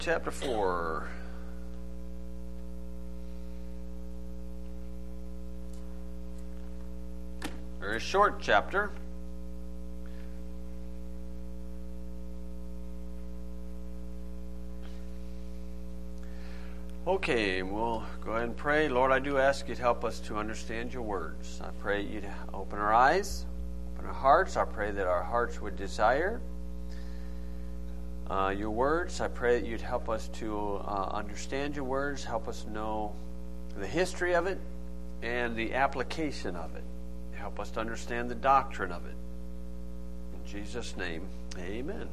Chapter 4. Very short chapter. Okay, we'll go ahead and pray. Lord, I do ask you to help us to understand your words. I pray you'd open our eyes, open our hearts. I pray that our hearts would desire your words. I pray that you'd help us to understand your words, help us know the history of it and the application of it. Help us to understand the doctrine of it. In Jesus' name, amen.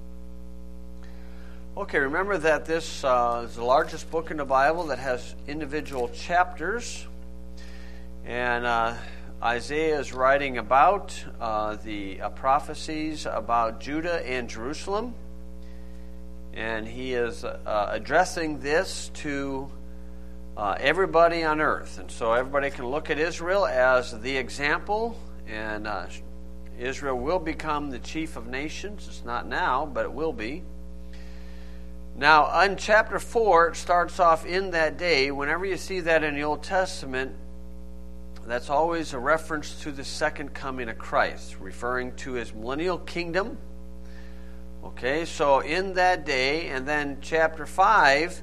Okay, remember that this is the largest book in the Bible that has individual chapters. And Isaiah is writing about the prophecies about Judah and Jerusalem. And he is addressing this to everybody on earth. And so everybody can look at Israel as the example. And Israel will become the chief of nations. It's not now, but it will be. Now, in chapter 4, it starts off in that day. Whenever you see that in the Old Testament, that's always a reference to the second coming of Christ, referring to his millennial kingdom. Okay, so in that day, and then chapter 5,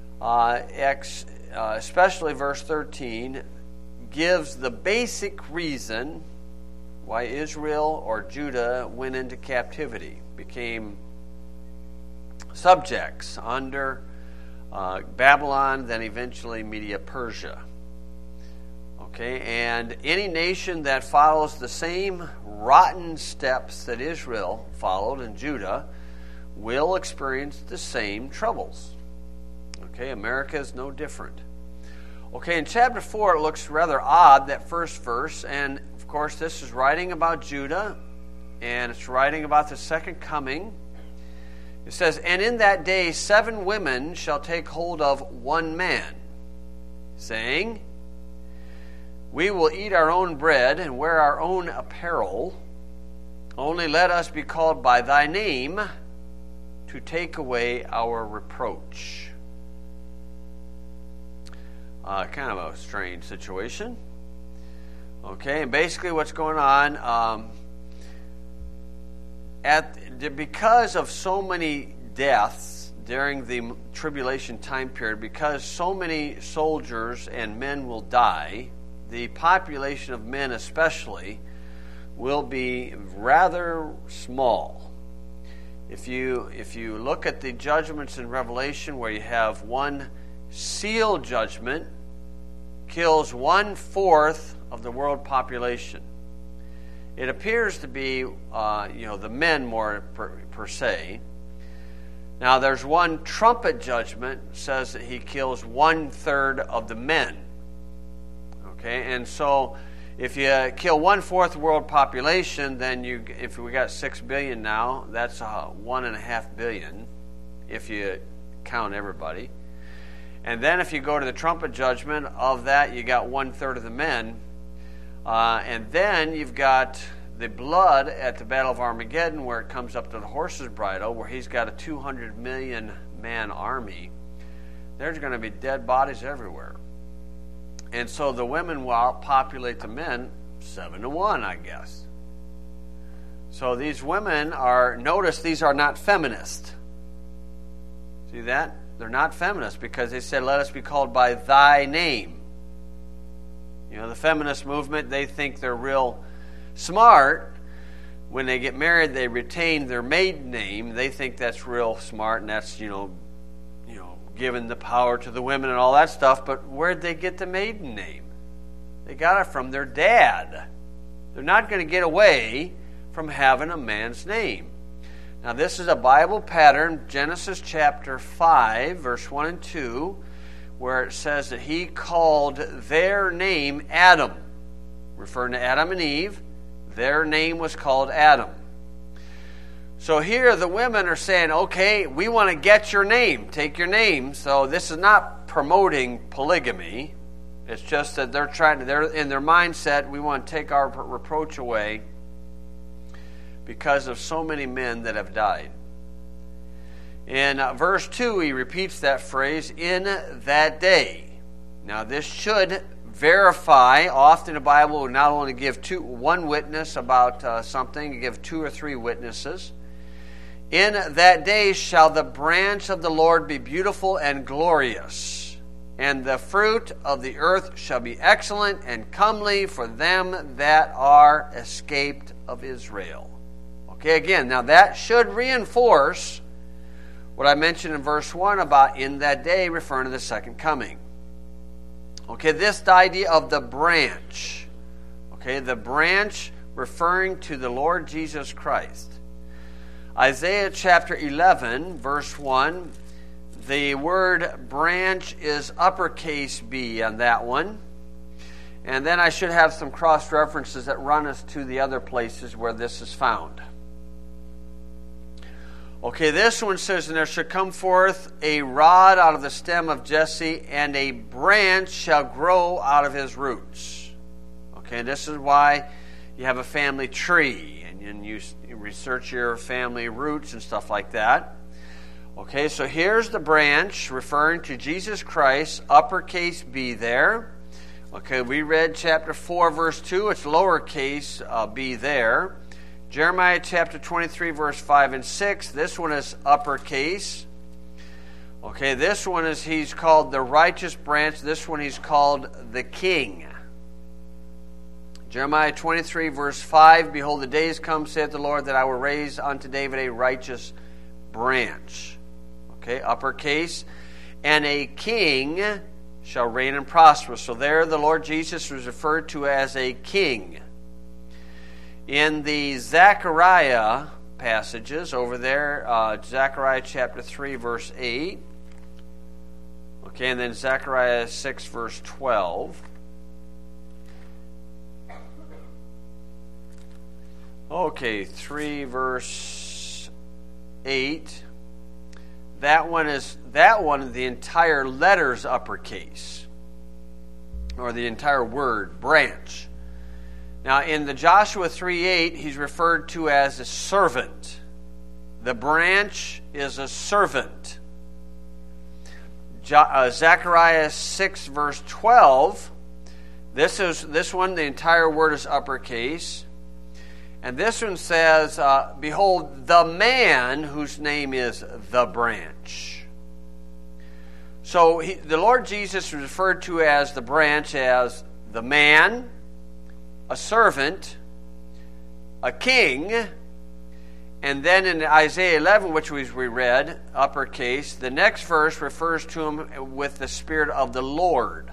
especially verse 13, gives the basic reason why Israel or Judah went into captivity, became subjects under Babylon, then eventually Media-Persia. Okay, and any nation that follows the same rotten steps that Israel followed and Judah will experience the same troubles. Okay, America is no different. Okay, in chapter 4 it looks rather odd, that first verse, and of course this is writing about Judah, and it's writing about the second coming. It says, "And in that day 7 women shall take hold of one man, saying, We will eat our own bread and wear our own apparel. Only let us be called by thy name to take away our reproach." Kind of a strange situation. Okay, and basically what's going on, because of so many deaths during the tribulation time period, because so many soldiers and men will die, the population of men especially will be rather small. If you look at the judgments in Revelation, where you have one seal judgment kills 1/4 of the world population, it appears to be the men more per se. Now there's one trumpet judgment says that he kills 1/3 of the men. Okay, and so if you kill 1/4 world population, then if we got 6 billion now, that's 1.5 billion if you count everybody. And then if you go to the trumpet judgment, of that you got 1/3 of the men. And then you've got the blood at the Battle of Armageddon, where it comes up to the horse's bridle, where he's got a 200 million man army. There's going to be dead bodies everywhere. And so the women will populate the men 7-1, I guess. So these women notice these are not feminist. See that? They're not feminist because they said, let us be called by thy name. The feminist movement, they think they're real smart. When they get married, they retain their maiden name. They think that's real smart, and that's, giving the power to the women and all that stuff. But where'd they get the maiden name? They got it from their dad. They're not going to get away from having a man's name. Now, this is a Bible pattern, Genesis chapter 5, verse 1 and 2, where it says that he called their name Adam. Referring to Adam and Eve, their name was called Adam. So here the women are saying, okay, we want to get your name, take your name. So this is not promoting polygamy. It's just that they're in their mindset, we want to take our reproach away because of so many men that have died. In verse 2, he repeats that phrase, in that day. Now, this should verify. Often the Bible will not only give one witness about something, give 2 or 3 witnesses. In that day shall the branch of the Lord be beautiful and glorious, and the fruit of the earth shall be excellent and comely for them that are escaped of Israel. Okay, again, now that should reinforce what I mentioned in verse 1 about in that day, referring to the second coming. Okay, this idea of the branch. Okay, the branch referring to the Lord Jesus Christ. Isaiah chapter 11, verse 1, the word branch is uppercase B on that one. And then I should have some cross-references that run us to the other places where this is found. Okay, this one says, and there shall come forth a rod out of the stem of Jesse, and a branch shall grow out of his roots. Okay, this is why you have a family tree, and you research your family roots and stuff like that. Okay, so here's the branch referring to Jesus Christ, uppercase B there. Okay, we read chapter 4, verse 2. It's lowercase b there. Jeremiah chapter 23, verse 5 and 6. This one is uppercase. Okay, this one is, he's called the righteous branch. This one he's called the king. Jeremiah 23, verse 5. Behold, the days come, saith the Lord, that I will raise unto David a righteous branch. Okay, uppercase. And a king shall reign and prosper. So there the Lord Jesus was referred to as a king. In the Zechariah passages over there, Zechariah chapter 3, verse 8. Okay, and then Zechariah 6, verse 12. Okay, 3, verse 8. That one, the entire letter's uppercase, or the entire word, branch. Now, in the Joshua 3:8, he's referred to as a servant. The branch is a servant. Zechariah 6, verse 12, this one, the entire word is uppercase. And this one says, behold, the man whose name is the branch. So the Lord Jesus was referred to as the branch as the man, a servant, a king, and then in Isaiah 11, which we read, uppercase, the next verse refers to him with the Spirit of the Lord.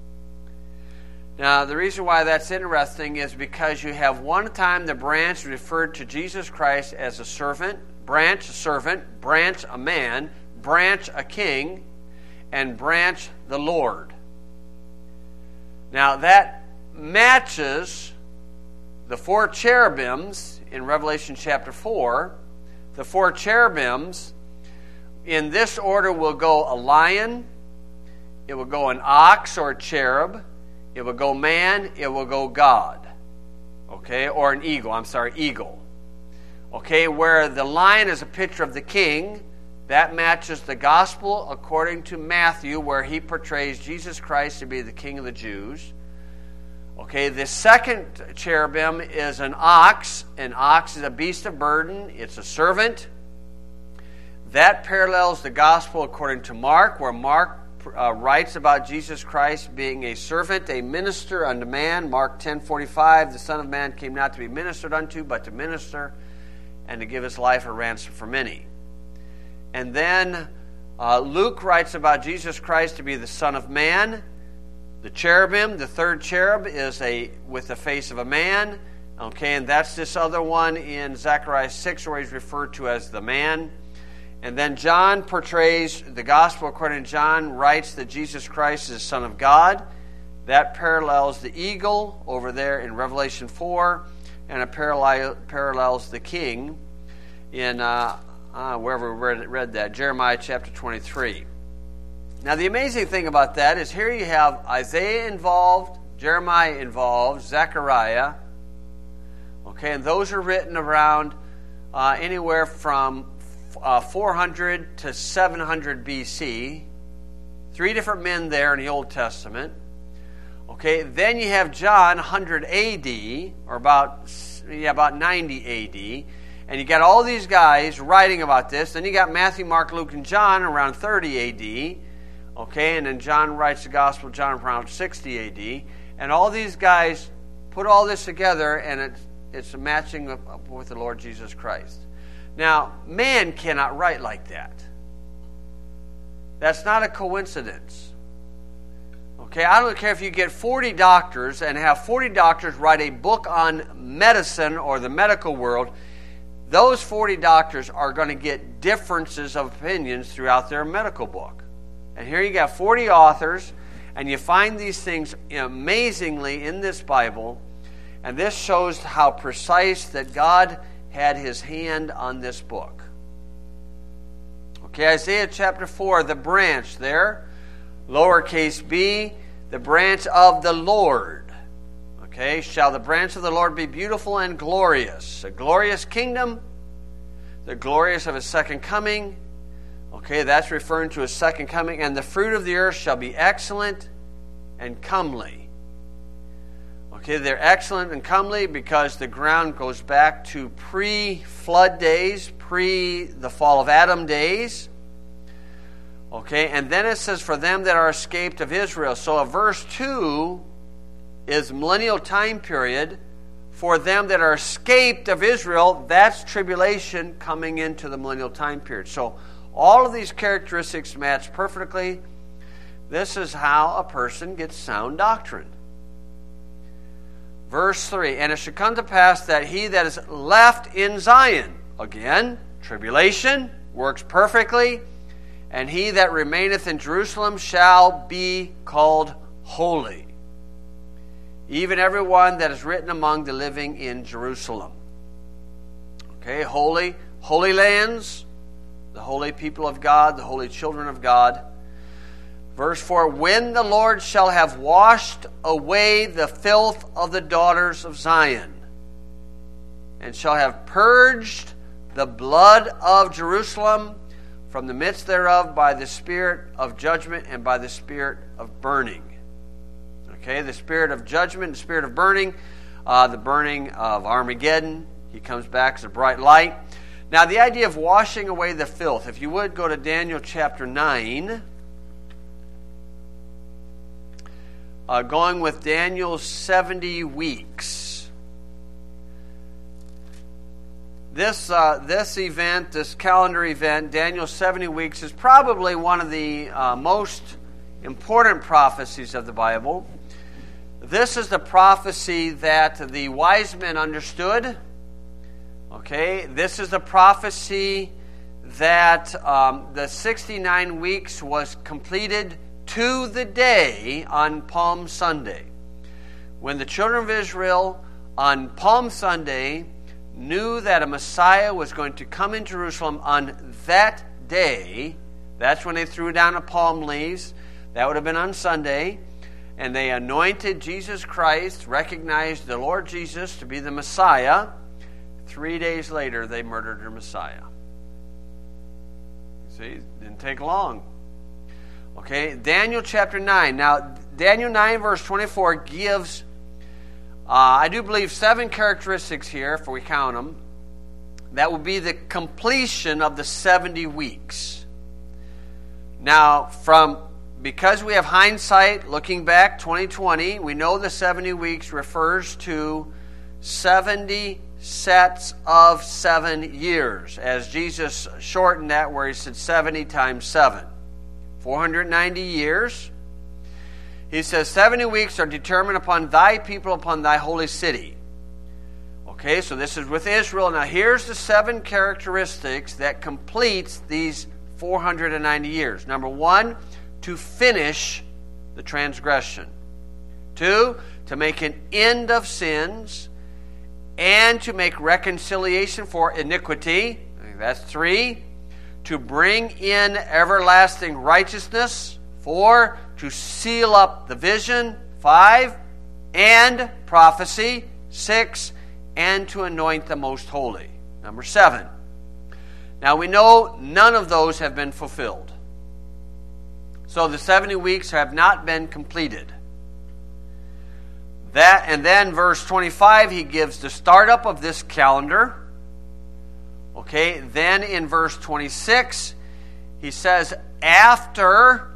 Now, the reason why that's interesting is because you have one time the branch referred to Jesus Christ as a servant, branch a man, branch a king, and branch the Lord. Now, that matches the 4 cherubims in Revelation chapter 4. The 4 cherubims, in this order, will go a lion, it will go an ox or a cherub, it will go man, it will go God. Okay, or an eagle, eagle. Okay, where the lion is a picture of the king, that matches the gospel according to Matthew, where he portrays Jesus Christ to be the King of the Jews. Okay, the second cherubim is an ox. An ox is a beast of burden. It's a servant. That parallels the gospel according to Mark, where Mark writes about Jesus Christ being a servant, a minister unto man. Mark 10:45, the Son of Man came not to be ministered unto, but to minister and to give his life a ransom for many. And then Luke writes about Jesus Christ to be the Son of Man. The cherubim, the third cherub, is with the face of a man. Okay, and that's this other one in Zechariah 6, where he's referred to as the man. And then John portrays, the gospel according to John, writes that Jesus Christ is the Son of God. That parallels the eagle over there in Revelation 4, and it parallels the king in wherever we read that, Jeremiah chapter 23. Now, the amazing thing about that is here you have Isaiah involved, Jeremiah involved, Zechariah. Okay, and those are written around anywhere from 400 to 700 BC. 3 different men there in the Old Testament. Okay, then you have John, 100 AD, or about 90 AD. And you got all these guys writing about this. Then you got Matthew, Mark, Luke, and John around 30 AD. Okay, and then John writes the Gospel of John around 60 AD. And all these guys put all this together, and it's matching up with the Lord Jesus Christ. Now, man cannot write like that. That's not a coincidence. Okay, I don't care if you get 40 doctors and have 40 doctors write a book on medicine or the medical world. Those 40 doctors are going to get differences of opinions throughout their medical book. And here you got 40 authors, and you find these things amazingly in this Bible. And this shows how precise that God had His hand on this book. Okay, Isaiah chapter 4, the branch there, lowercase b, the branch of the Lord. Okay, shall the branch of the Lord be beautiful and glorious? A glorious kingdom, the glorious of His second coming. Okay, that's referring to His second coming. And the fruit of the earth shall be excellent and comely. Okay, they're excellent and comely because the ground goes back to pre-flood days, pre the fall of Adam days. Okay, and then it says, for them that are escaped of Israel. So verse 2 is millennial time period. For them that are escaped of Israel, that's tribulation coming into the millennial time period. So all of these characteristics match perfectly. This is how a person gets sound doctrine. Verse 3, and it shall come to pass that he that is left in Zion, again, tribulation, works perfectly, and he that remaineth in Jerusalem shall be called holy, even every one that is written among the living in Jerusalem. Okay, holy, holy lands, the holy people of God, the holy children of God. Verse 4, when the Lord shall have washed away the filth of the daughters of Zion, and shall have purged the blood of Jerusalem from the midst thereof by the spirit of judgment and by the spirit of burning. Okay, the spirit of judgment, the spirit of burning, the burning of Armageddon. He comes back as a bright light. Now, the idea of washing away the filth, if you would go to Daniel chapter 9, going with Daniel's 70 weeks. This event, this calendar event, Daniel's 70 weeks, is probably one of the most important prophecies of the Bible. This is the prophecy that the wise men understood. Okay, this is the prophecy that the 69 weeks was completed to the day on Palm Sunday. When the children of Israel on Palm Sunday knew that a Messiah was going to come in Jerusalem on that day, that's when they threw down the palm leaves. That would have been on Sunday. And they anointed Jesus Christ, recognized the Lord Jesus to be the Messiah. 3 days later, they murdered their Messiah. See, it didn't take long. Okay, Daniel chapter 9. Now, Daniel 9 verse 24 gives, I do believe, 7 characteristics here, if we count them. That will be the completion of the 70 weeks. Now, because we have hindsight, looking back, 2020, we know the 70 weeks refers to 70 sets of 7 years, as Jesus shortened that where He said 70 times 7. 490 years. He says 70 weeks are determined upon thy people, upon thy holy city. Okay, so this is with Israel. Now here's the 7 characteristics that completes these 490 years. Number 1, to finish the transgression. 2, to make an end of sins and to make reconciliation for iniquity. That's 3. To bring in everlasting righteousness. 4, to seal up the vision. 5, and prophecy. 6, and to anoint the most holy. Number 7. Now we know none of those have been fulfilled. So the 70 weeks have not been completed. And then verse 25, he gives the startup of this calendar. Okay, then in verse 26, he says after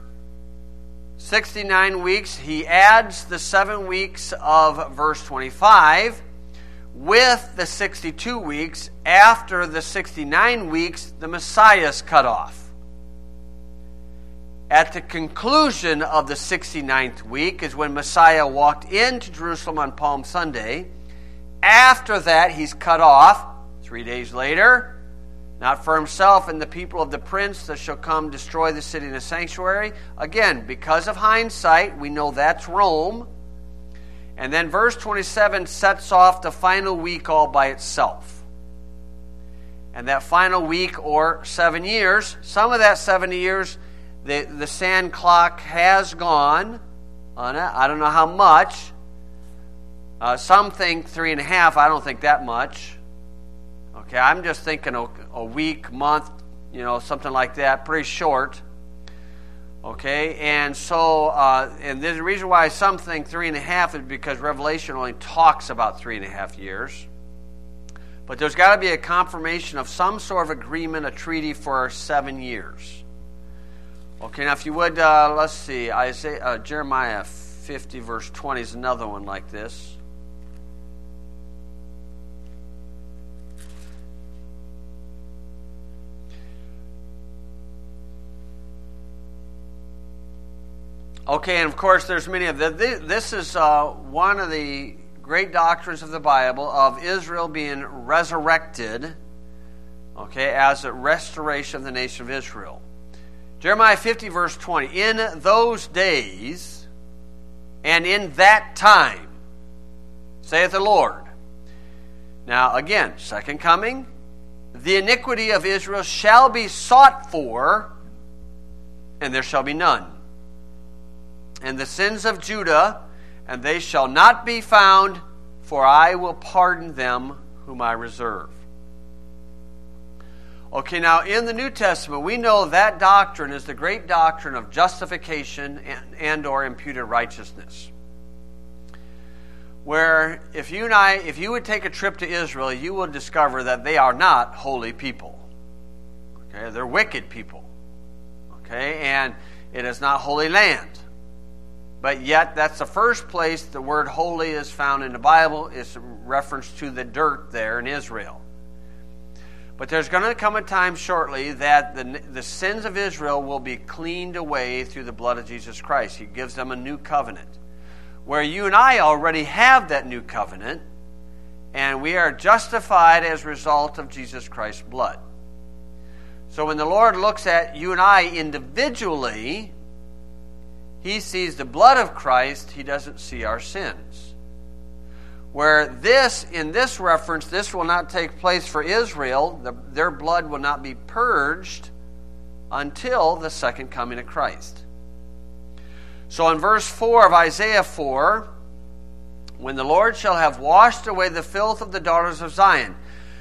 69 weeks, he adds the 7 weeks of verse 25 with the 62 weeks. After the 69 weeks, the Messiah is cut off. At the conclusion of the 69th week is when Messiah walked into Jerusalem on Palm Sunday. After that, he's cut off 3 days later, not for himself and the people of the prince that shall come destroy the city and the sanctuary. Again, because of hindsight, we know that's Rome. And then verse 27 sets off the final week all by itself. And that final week, or 7 years, some of that 70 years, the sand clock has gone on it. I don't know how much. Some think 3.5. I don't think that much. Okay, I'm just thinking a week, month, something like that. Pretty short. Okay, and so, and the reason why some think 3.5 is because Revelation only talks about 3.5 years. But there's got to be a confirmation of some sort of agreement, a treaty for 7 years. Okay, now if you would, let's see, Jeremiah 50 verse 20 is another one like this. Okay, and of course there's many of them. This is one of the great doctrines of the Bible of Israel being resurrected, okay, as a restoration of the nation of Israel. Jeremiah 50 verse 20, in those days and in that time, saith the Lord. Now again, second coming, the iniquity of Israel shall be sought for, and there shall be none. And the sins of Judah, and they shall not be found, for I will pardon them whom I reserve. Okay, now in the New Testament, we know that doctrine is the great doctrine of justification and or imputed righteousness. Where if you would take a trip to Israel, you will discover that they are not holy people. Okay, they're wicked people. Okay, and it is not holy land. But yet, that's the first place the word holy is found in the Bible. It's a reference to the dirt there in Israel. But there's going to come a time shortly that the sins of Israel will be cleaned away through the blood of Jesus Christ. He gives them a new covenant. Where you and I already have that new covenant, and we are justified as a result of Jesus Christ's blood. So when the Lord looks at you and I individually, He sees the blood of Christ. He doesn't see our sins. Where in this reference, this will not take place for Israel. Their blood will not be purged until the second coming of Christ. So in verse 4 of Isaiah 4, when the Lord shall have washed away the filth of the daughters of Zion,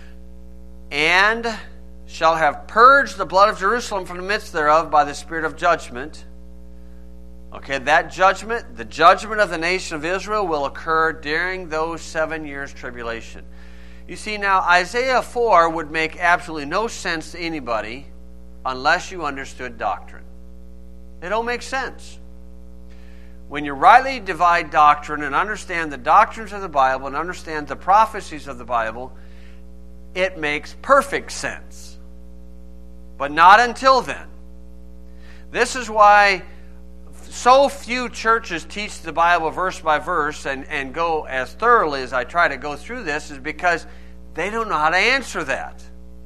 and shall have purged the blood of Jerusalem from the midst thereof by the spirit of judgment. Okay, that judgment, the judgment of the nation of Israel, will occur during those 7 years tribulation. You see, now Isaiah 4 would make absolutely no sense to anybody unless you understood doctrine. It don't make sense. When you rightly divide doctrine and understand the doctrines of the Bible and understand the prophecies of the Bible, it makes perfect sense. But not until then. This is why so few churches teach the Bible verse by verse and go as thoroughly as I try to go through this, is because they don't know how to answer that.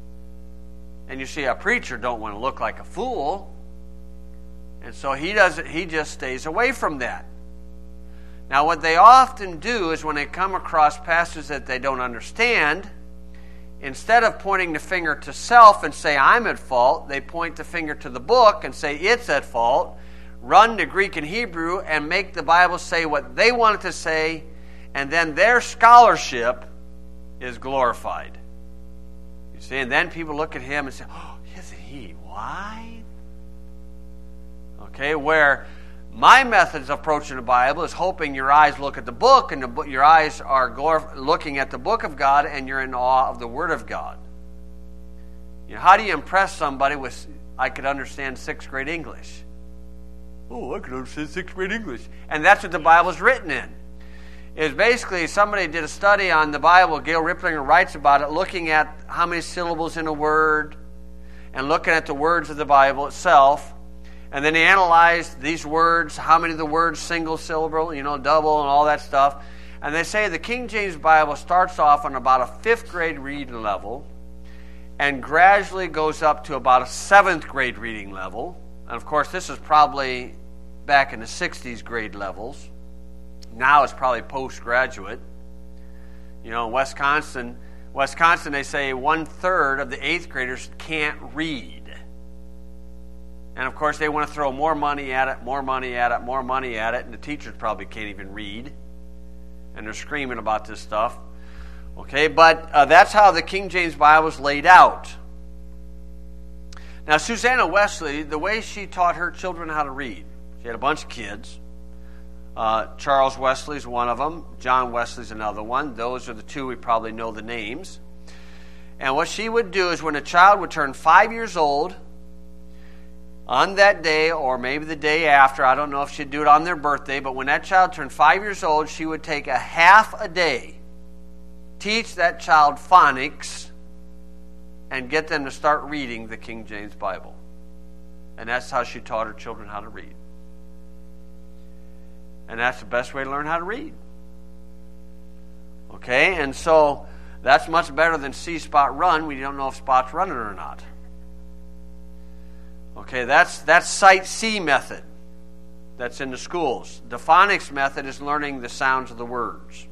And you see, a preacher don't want to look like a fool. And so he just stays away from that. Now what they often do is when they come across passages that they don't understand, instead of pointing the finger to self and say, I'm at fault, they point the finger to the book and say, it's at fault, run to Greek and Hebrew and make the Bible say what they want it to say, and then their scholarship is glorified. You See, and then people look at him and say, oh, isn't he wise? Okay, where my methods of approaching the Bible is hoping your eyes look at the book, and your eyes are looking at the book of God, and you're in awe of the Word of God. You know, how do you impress somebody with, I could understand 6th grade English? Oh, I could understand 6th grade English. And that's what the Bible's written in. Is basically somebody did a study on the Bible, Gail Riplinger writes about it, looking at how many syllables in a word, and looking at the words of the Bible itself. And then he analyzed these words, how many of the words single syllable, double and all that stuff. And they say the King James Bible starts off on about a 5th grade reading level and gradually goes up to about a 7th grade reading level. And of course, this is probably back in the 60s grade levels. Now it's probably postgraduate. In Wisconsin, they say 1/3 of the 8th graders can't read. And of course, they want to throw more money at it, and the teachers probably can't even read. And they're screaming about this stuff. Okay, but that's how the King James Bible is laid out. Now, Susanna Wesley, the way she taught her children how to read, she had a bunch of kids. Charles Wesley's one of them. John Wesley's another one. Those are the two we probably know the names. And what she would do is when a child would turn 5 years old, on that day, or maybe the day after, I don't know if she'd do it on their birthday, but when that child turned 5 years old, she would take a half a day, teach that child phonics, and get them to start reading the King James Bible. And that's how she taught her children how to read. And that's the best way to learn how to read. Okay, and so that's much better than see Spot run. We don't know if Spot's running or not. Okay, that's sight-see method. That's in the schools. The phonics method is learning the sounds of the words.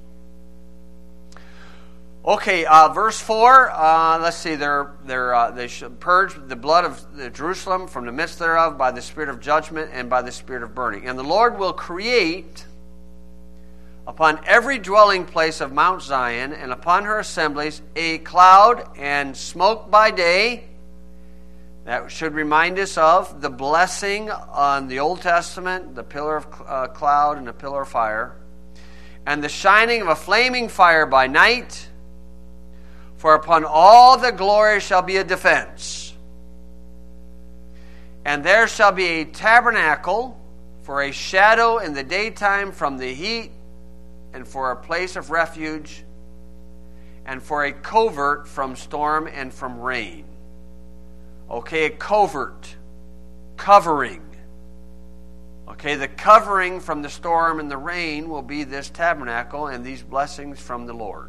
Okay, verse 4. Let's see. They should purge the blood of Jerusalem from the midst thereof by the spirit of judgment and by the spirit of burning. And the Lord will create upon every dwelling place of Mount Zion and upon her assemblies a cloud and smoke by day. That should remind us of the blessing on the Old Testament, the pillar of cloud and the pillar of fire, and the shining of a flaming fire by night. For upon all the glory shall be a defense. And there shall be a tabernacle for a shadow in the daytime from the heat, and for a place of refuge, and for a covert from storm and from rain. Okay, a covert, covering. Okay, the covering from the storm and the rain will be this tabernacle and these blessings from the Lord.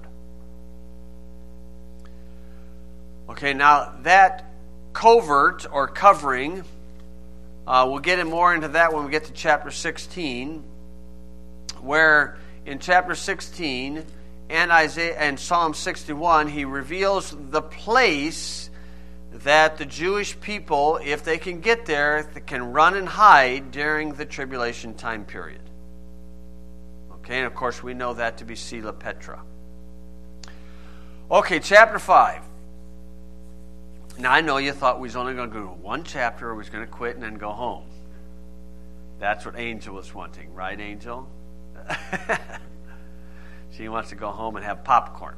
Okay, now that covert or covering, we'll get more into that when we get to chapter 16, where in chapter 16 and Isaiah and Psalm 61, he reveals the place that the Jewish people, if they can get there, can run and hide during the tribulation time period. Okay, and of course we know that to be Sela Petra. Okay, chapter 5. Now I know you thought we was only going to go to one chapter, or we was going to quit and then go home. That's what Angel was wanting, right, Angel? She wants to go home and have popcorn.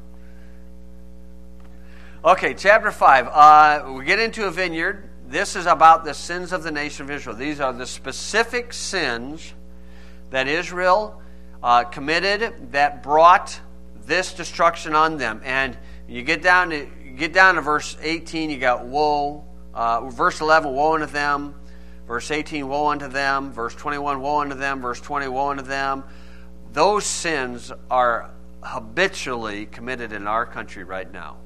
Okay, chapter 5. We get into a vineyard. This is about the sins of the nation of Israel. These are the specific sins that Israel committed that brought this destruction on them. And you get down to verse 18, you got woe. Verse 11, woe unto them. Verse 18, woe unto them. Verse 21, woe unto them. Verse 20, woe unto them. Those sins are habitually committed in our country right now.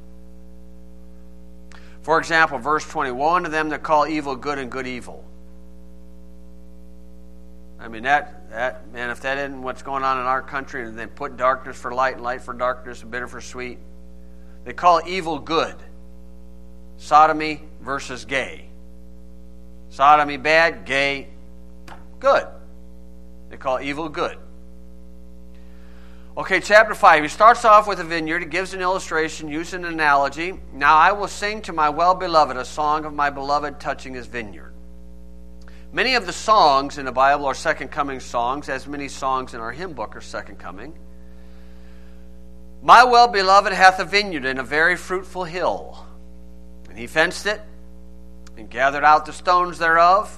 For example, verse 20, woe unto them that call evil good and good evil. I mean, that man, if that isn't what's going on in our country, and they put darkness for light and light for darkness and bitter for sweet, they call evil good. Sodomy versus gay. Sodomy bad, gay good. They call evil good. Okay, chapter 5. He starts off with a vineyard. He gives an illustration, using an analogy. Now I will sing to my well-beloved a song of my beloved touching his vineyard. Many of the songs in the Bible are second coming songs, as many songs in our hymn book are second coming. My well-beloved hath a vineyard in a very fruitful hill, and he fenced it and gathered out the stones thereof.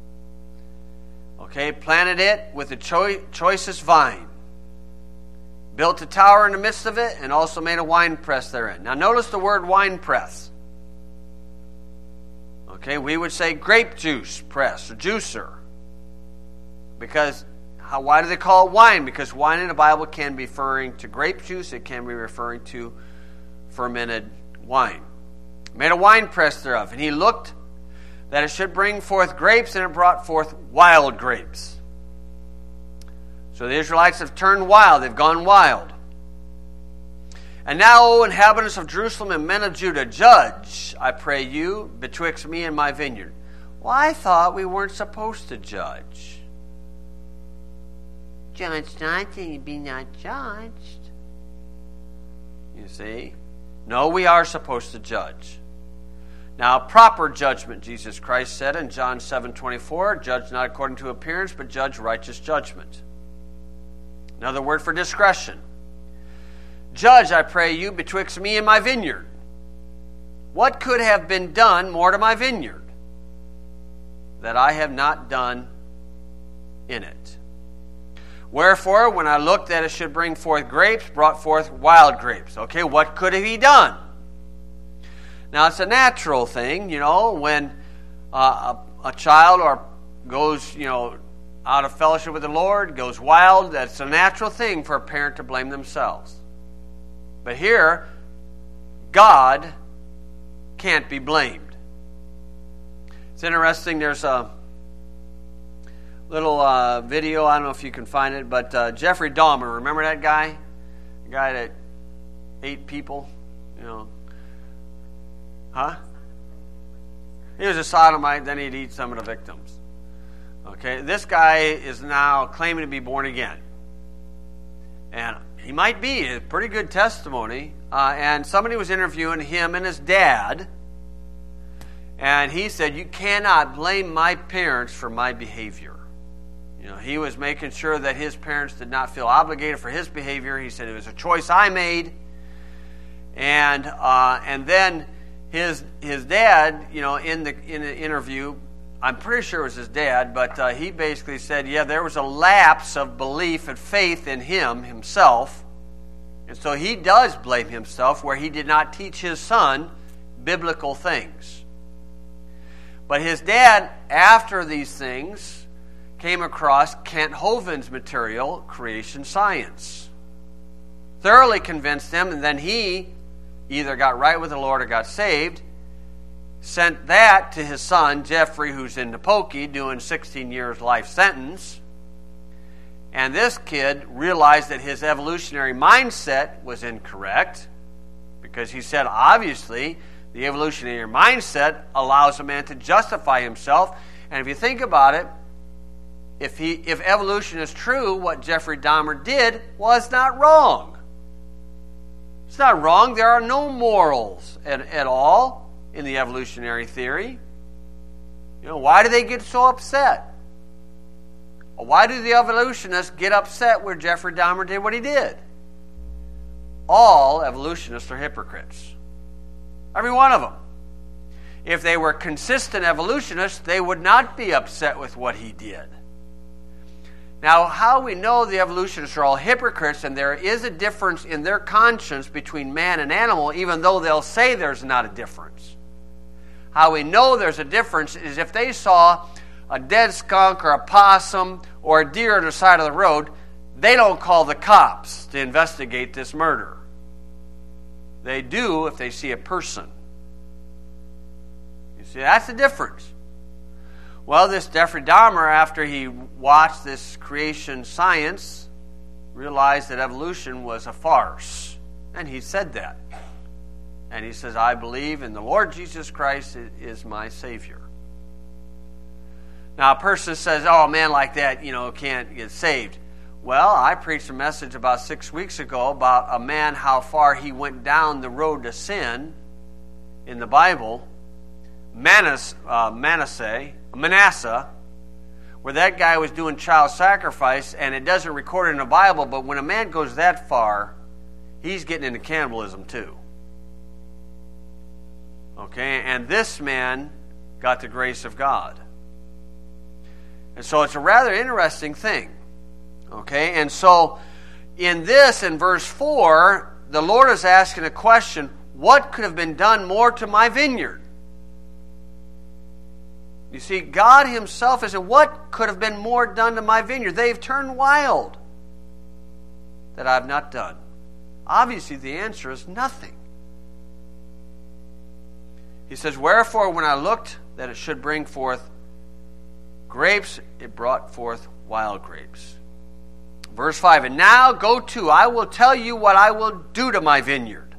Okay, planted it with the choicest vine. Built a tower in the midst of it, and also made a wine press therein. Now notice the word wine press. Okay, we would say grape juice press or juicer. Because, why do they call it wine? Because wine in the Bible can be referring to grape juice. It can be referring to fermented wine. Made a wine press thereof. And he looked that it should bring forth grapes, and it brought forth wild grapes. So the Israelites have turned wild. They've gone wild. And now, O inhabitants of Jerusalem and men of Judah, judge, I pray you, betwixt me and my vineyard. Well, I thought we weren't supposed to judge. Judge not, and you be not judged. You see? No, we are supposed to judge. Now, proper judgment, Jesus Christ said in John 7:24, judge not according to appearance, but judge righteous judgment. Another word for discretion. Judge, I pray you, betwixt me and my vineyard. What could have been done more to my vineyard that I have not done in it? Wherefore, when I looked that it should bring forth grapes, brought forth wild grapes. Okay, what could have he done? Now, it's a natural thing, when a child goes, out of fellowship with the Lord, goes wild. That's a natural thing for a parent to blame themselves. But here, God can't be blamed. It's interesting. There's a little video. I don't know if you can find it, but Jeffrey Dahmer. Remember that guy? The guy that ate people? Huh? He was a sodomite. Then he'd eat some of the victims. Okay, this guy is now claiming to be born again. And he might be. A pretty good testimony. And somebody was interviewing him and his dad. And he said, you cannot blame my parents for my behavior. He was making sure that his parents did not feel obligated for his behavior. He said it was a choice I made. And then his dad, in the interview, I'm pretty sure it was his dad, but he basically said, there was a lapse of belief and faith in himself. And so he does blame himself where he did not teach his son biblical things. But his dad, after these things, came across Kent Hovind's material, Creation Science. Thoroughly convinced him, and then he either got right with the Lord or got saved. Sent that to his son, Jeffrey, who's in Napoki, doing 16 years life sentence. And this kid realized that his evolutionary mindset was incorrect, because he said, obviously, the evolutionary mindset allows a man to justify himself. And if you think about it, if evolution is true, what Jeffrey Dahmer did was not wrong. It's not wrong. There are no morals at all in the evolutionary theory. Why do they get so upset? Why do the evolutionists get upset where Jeffrey Dahmer did what he did? All evolutionists are hypocrites. Every one of them. If they were consistent evolutionists, they would not be upset with what he did. Now, how we know the evolutionists are all hypocrites and there is a difference in their conscience between man and animal, even though they'll say there's not a difference. How we know there's a difference is if they saw a dead skunk or a possum or a deer on the side of the road, they don't call the cops to investigate this murder. They do if they see a person. You see, that's the difference. Well, this Jeffrey Dahmer, after he watched this Creation Science, realized that evolution was a farce. And he said that. And he says, I believe in the Lord Jesus Christ is my Savior. Now, a person says, oh, a man like that, can't get saved. Well, I preached a message about 6 weeks ago about a man, how far he went down the road to sin in the Bible. Manasseh, where that guy was doing child sacrifice, and it doesn't record it in the Bible, but when a man goes that far, he's getting into cannibalism too. Okay, and this man got the grace of God. And so it's a rather interesting thing. Okay, and so in verse 4, the Lord is asking a question: what could have been done more to my vineyard? You see, God himself is saying, what could have been more done to my vineyard? They've turned wild that I've not done. Obviously, the answer is nothing. He says, wherefore, when I looked that it should bring forth grapes, it brought forth wild grapes. Verse 5, and now go to, I will tell you what I will do to my vineyard.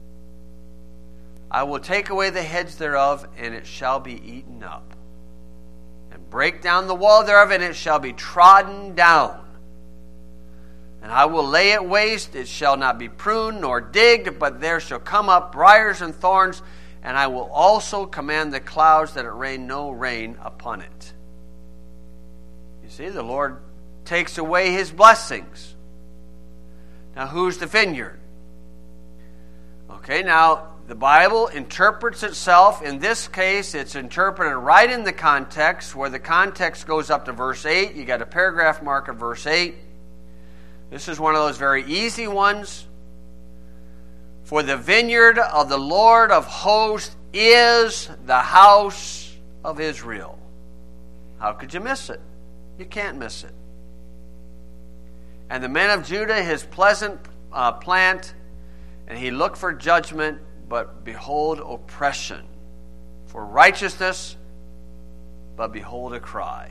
I will take away the heads thereof, and it shall be eaten up. And break down the wall thereof, and it shall be trodden down. And I will lay it waste, it shall not be pruned nor digged, but there shall come up briars and thorns, and I will also command the clouds that it rain no rain upon it. You see, the Lord takes away his blessings. Now, who's the vineyard? Okay, now, the Bible interprets itself. In this case, it's interpreted right in the context, where the context goes up to verse 8. You got a paragraph mark at verse 8. This is one of those very easy ones. For the vineyard of the Lord of hosts is the house of Israel. How could you miss it? You can't miss it. And the men of Judah, his pleasant plant, and he looked for judgment, but behold oppression. For righteousness, but behold a cry.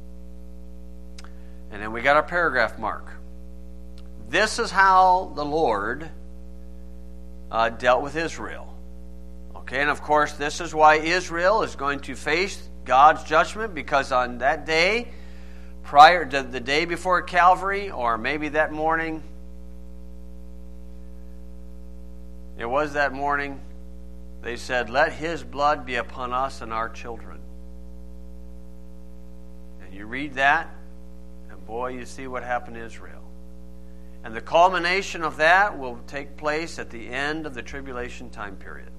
And then we got our paragraph mark. This is how the Lord dealt with Israel. Okay, and of course, this is why Israel is going to face God's judgment, because on that day, prior to the day before Calvary, or maybe that morning, it was that morning, they said, let his blood be upon us and our children. And you read that, and boy, you see what happened to Israel. And the culmination of that will take place at the end of the tribulation time period.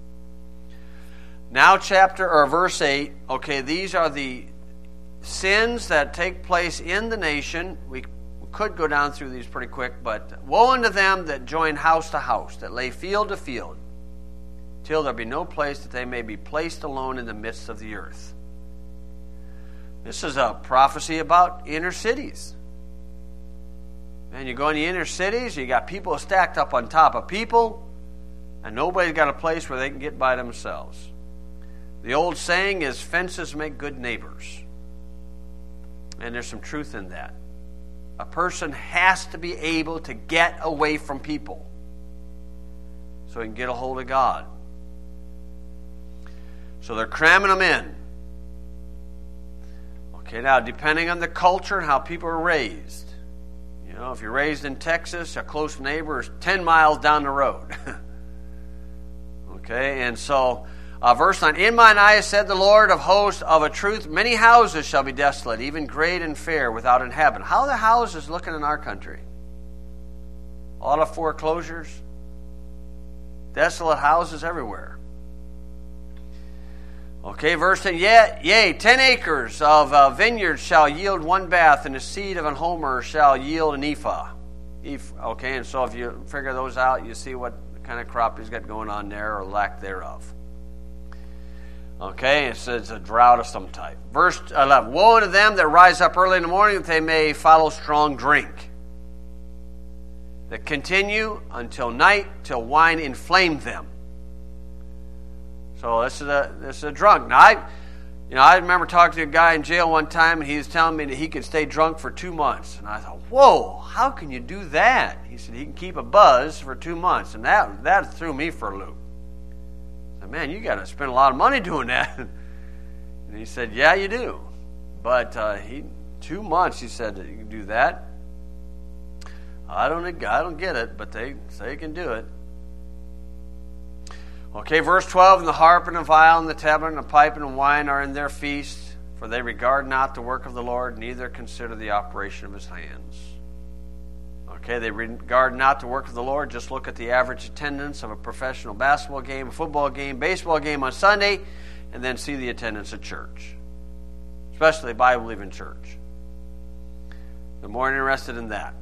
Now verse 8, okay, these are the sins that take place in the nation. We could go down through these pretty quick, but woe unto them that join house to house, that lay field to field, till there be no place that they may be placed alone in the midst of the earth. This is a prophecy about inner cities. And you go in the inner cities, you got people stacked up on top of people, and nobody's got a place where they can get by themselves. The old saying is, fences make good neighbors. And there's some truth in that. A person has to be able to get away from people so he can get a hold of God. So they're cramming them in. Okay, now depending on the culture and how people are raised. You know, if you're raised in Texas, a close neighbor is 10 miles down the road. Okay, and so verse 9, in mine eyes said the Lord of hosts, of a truth many houses shall be desolate, even great and fair, without inhabitant. How are the houses looking in our country? A lot of foreclosures, desolate houses everywhere. Okay, verse 10, yea, 10 acres of vineyards shall yield one bath, and the seed of an homer shall yield an ephah. Okay, and so if you figure those out, you see what kind of crop he's got going on there, or lack thereof. Okay, it says a drought of some type. Verse 11, woe unto them that rise up early in the morning, that they may follow strong drink, that continue until night, till wine inflame them. So this is a drunk. Now I remember talking to a guy in jail one time, and he was telling me that he could stay drunk for 2 months. And I thought, whoa, how can you do that? He said he can keep a buzz for 2 months, and that threw me for a loop. I said, man, you got to spend a lot of money doing that. And he said, yeah, you do. But 2 months, he said that you can do that. I don't get it, but they can do it. Okay, verse 12, and the harp and the viol and the tablet and the pipe and the wine are in their feast, for they regard not the work of the Lord, neither consider the operation of his hands. Okay, they regard not the work of the Lord. Just look at the average attendance of a professional basketball game, a football game, baseball game on Sunday, and then see the attendance at church, especially a Bible-believing church. They're more interested in that.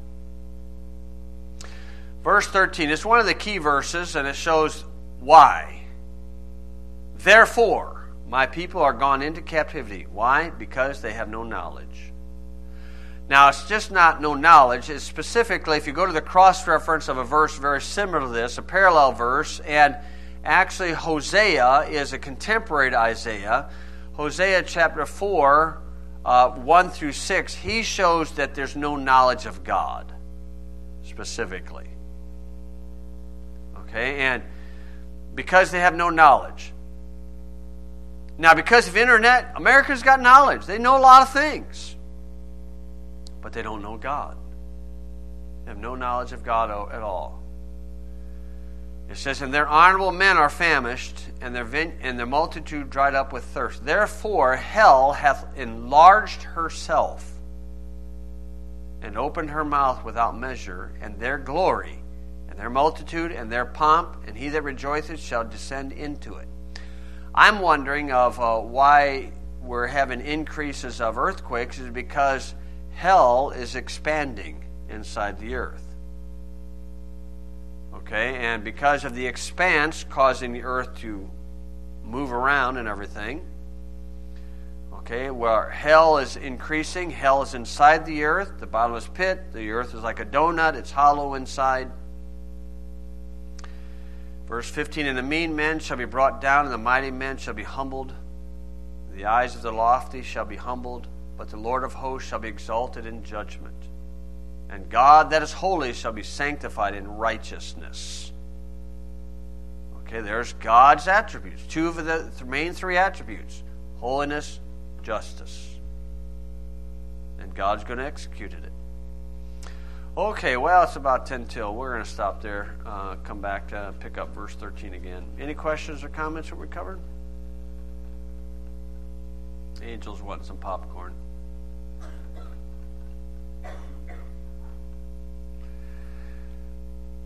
Verse 13, it's one of the key verses, and it shows why. Therefore, my people are gone into captivity. Why? Because they have no knowledge. Now, it's just not no knowledge. It's specifically, if you go to the cross-reference of a verse very similar to this, a parallel verse, and actually Hosea is a contemporary to Isaiah. Hosea chapter 4, 1 through 6, he shows that there's no knowledge of God, specifically. Okay, and because they have no knowledge. Now, because of internet, America's got knowledge. They know a lot of things. But they don't know God. They have no knowledge of God at all. It says, and their honorable men are famished, and their multitude dried up with thirst. Therefore hell hath enlarged herself, and opened her mouth without measure, and their glory, and their multitude, and their pomp, and he that rejoiceth shall descend into it. I'm wondering of why we're having increases of earthquakes is because hell is expanding inside the earth. Okay, and because of the expanse causing the earth to move around and everything, okay, where hell is increasing, hell is inside the earth, the bottomless pit, the earth is like a donut, it's hollow inside. Verse 15, and the mean men shall be brought down, and the mighty men shall be humbled. The eyes of the lofty shall be humbled, but the Lord of hosts shall be exalted in judgment. And God that is holy shall be sanctified in righteousness. Okay, there's God's attributes. Two of the main three attributes. Holiness, justice. And God's going to execute it. Okay, well, it's about 10 till. We're going to stop there. Come back to pick up verse 13 again. Any questions or comments that we covered? Angel's wanting some popcorn.